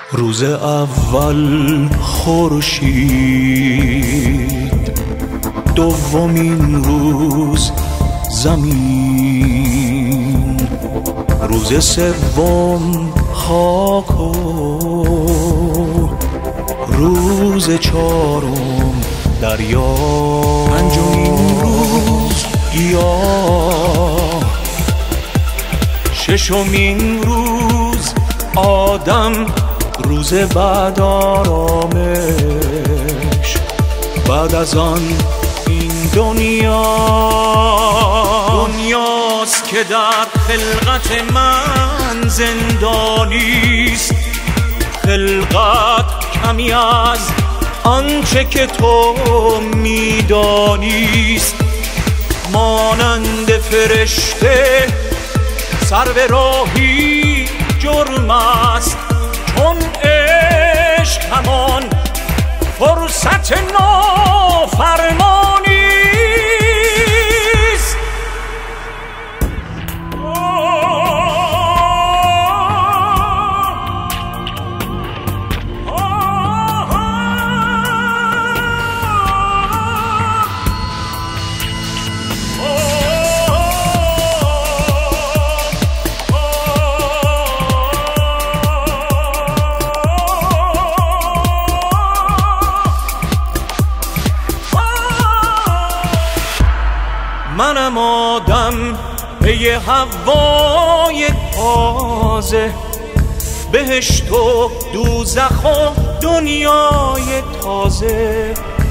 روز اول خورشید، دومین روز زمین، روز سوم خاک و روز چهارم دریا، پنجمین روز گیاه، ششمین روز آدم، روز بعد آرامش، بعد از آن این دنیاست که در خلقت من زندانیست. خلقت کمی از آنچه که تو میدانیست. مانند فرشته سر به راهی جرم است، چون عشق همان فرصت نافرمانی است. منم آدم پی هوای تازه، بهشت و دوزخ و دنیای تازه.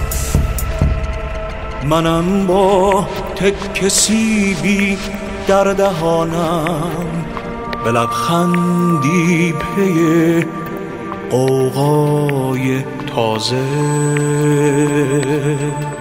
منم با تک سیبی در دهانم، به لبخندی پی غوغای تازه.